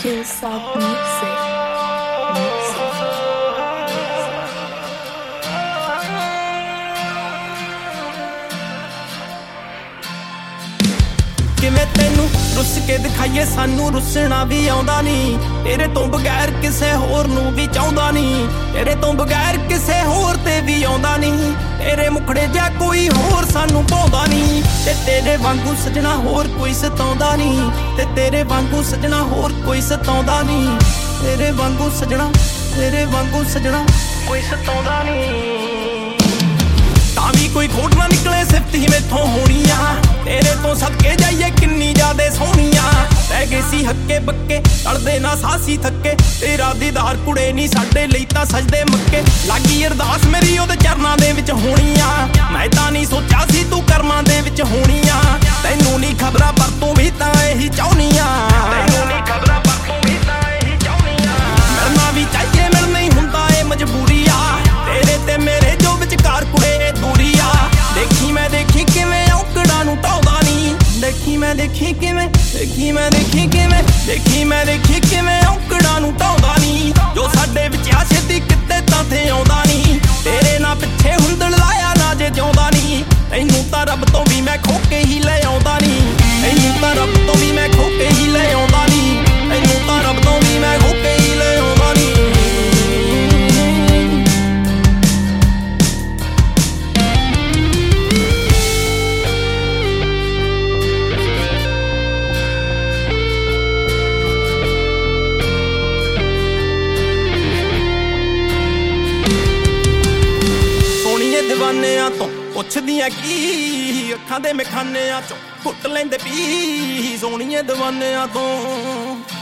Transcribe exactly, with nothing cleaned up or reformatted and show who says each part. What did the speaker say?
Speaker 1: Chill Soft Music. Music.
Speaker 2: ਕਿਵੇਂ ਤੈਨੂੰ ਰੁੱਸ ਕੇ ਦਿਖਾਈਏ, ਸਾਨੂੰ ਰੁੱਸਣਾ ਵੀ ਆਉਂਦਾ ਨਹੀਂ। ਤੇਰੇ ਤੋਂ ਬਗੈਰ ਕਿਸੇ ਹੋਰ ਨੂੰ ਵੀ ਚਾਹੁੰਦਾ ਨਹੀਂ। ਤੇਰੇ ਤੋਂ ਬਗੈਰ ਕਿਸੇ ਹੋਰ ਤੇ ਵੀ ਆਉਂਦਾ ਨਹੀਂ। ਤੇਰੇ ਮੁਖੜੇ ਜਿਹਾ ਕੋਈ ਹੋਰ ਸਾਨੂੰ ਭਾਉਂਦਾ ਨਹੀਂ। ਤੇ ਤੇਰੇ ਵਾਂਗੂ ਸਜਣਾ ਹੋਰ ਕੋਈ ਸਤਾਉਂਦਾ ਨਹੀਂ। ਤੇ ਤੇਰੇ ਵਾਂਗੂ ਸਜਣਾ ਹੋਰ ਕੋਈ ਸਤਾਉਂਦਾ ਨਹੀਂ। ਤੇਰੇ ਵਾਂਗੂ ਸਜਣਾ ਤੇਰੇ ਵਾਂਗੂ ਸਜਣਾ ਕੋਈ ਸਤਾਉਂਦਾ ਨਹੀਂ। ਤਾਂ ਵੀ ਕੋਈ ਖੋਟ ਨਾ ਨਿਕਲੇ, ਸਿਫਤ ਹੀ ਮੈਥੋਂ ਹੋਣੀ ਆ। ਤੇਰੇ ਤੋਂ ਸਦਕੇ ਜਾਈਏ ਕਿੰਨੀ ਜ਼ਿਆਦੇ ਸੋਹਣੀਆਂ। ਰਹਿ ਗਏ ਸੀ ਹੱਕੇ ਬੱਕੇ, ਟਲਦੇ ਨਾ ਸਾਸੀ ਥੱਕੇ। ਤੇਰਾ ਦੀਦਾਰ ਕੁੜੇ ਨਹੀਂ ਸਾਡੇ ਲਈ ਤਾਂ ਸਜਦੇ ਮੱਕੇ। ਲਾਗੀ ਅਰਦਾਸ ਮੇਰੀ ਉਹਦੇ ਚਰਨਾਂ ਦੇ ਵਿੱਚ ਹੋਣੀ ਆ। ਮੈਂ ਤਾਂ ਨਹੀਂ ਸੋਚਿਆ ਸੀ ਤੂੰ ਕਰਮਾਂ ਦੇ ਵਿੱਚ ਹੋਣੀ ਆ। ਤੈਨੂੰ ਨਹੀਂ ਖਬਰਾਂ ਪਰ ਤੂੰ ਵੀ ਤਾਂ ਇਹੀ ਚਾਹੁੰਦੀ ਆ। ਤੈਨੂੰ ਨਹੀਂ ਖਬਰਾਂ ਪਰ ਤੂੰ ਵੀ ਤਾਂ ਇਹੀ ਚਾਹੁੰਦੀ ਆ। ਮਿਲਣਾ ਵੀ ਚਾਹੀਏ, ਮਿਲ ਨਹੀਂ ਹੁੰਦਾ ਇਹ ਮਜਬੂਰੀ ਆ। ਤੇਰੇ ਤੇ ਮੇਰੇ ਜੋ ਵਿਚਕਾਰ ਕੁੜੇ ਦੂਰੀ ਆ। ਦੇਖੀ ਮੈਂ ਦੇਖੀ ਕਿਵੇਂ ਔਕੜਾਂ ਨੂੰ ਢਾਉਂਦਾ ਨਹੀਂ। ਦੇਖੀ ਮੈਂ ਦੇਖੀ ਕਿਵੇਂ ਦੇਖੀ ਮੈਂ ਦੇਖੀ ਕਿਵੇਂ ਦੇਖੀ ਮੈਂ ਦੇਖੀ ਕਿਵੇਂ ਔਕੜਾਂ ਨੂੰ ਢਾਉਂਦਾ ਨਹੀਂ। ਜੋ ਸਾਡੇ ਵਿੱਚ ਆ ਛੇਤੀ ਕਿਤੇ ਤਾਂ ਥੇ ਆਉਂਦਾ ਨਹੀਂ। ਤੇਰੇ ਨਾਲ ਪਿੱਛੇ ਹੁੰਦੜ ਲਾਇਆ ਨਾ ਜੇ ਜਿਉਂਦਾ ਨਹੀਂ। ਤੈਨੂੰ ਤਾਂ ਰੱਬ ਤੋਂ ਵੀ ਮੈਂ ਖੋ ਕੇ ਹੀ ਲੈ ਆਉਂਦਾ ਨਹੀਂ। ਤੈਨੂੰ ਤਾਂ ਰੱਬ ਤੋਂ ਵੀ ਮੈਂ ਖੋ ਕੇ ਹੀ ਲੈ ਆਉਂਦਾ ਨਹੀਂ। ਤੈਨੂੰ ਤਾਂ ਰੱਬ ਤੋਂ ਵੀ ਮੈਂ ਖੋ ਕੇ ਹੀ ਲੈ ਆਉਂਦਾ ਨਹੀਂ। ਦੀਵਾਨਿਆਂ ਤੋਂ ਪੁੱਛਦੀਆਂ ਕੀ, ਅੱਖਾਂ ਦੇ ਮਖਾਨਿਆਂ ਚੋਂ ਘੁੱਟ ਲੈਂਦੇ ਪੀ। ਸੋਹਣੀਏ ਦੀਵਾਨਿਆਂ ਤੋਂ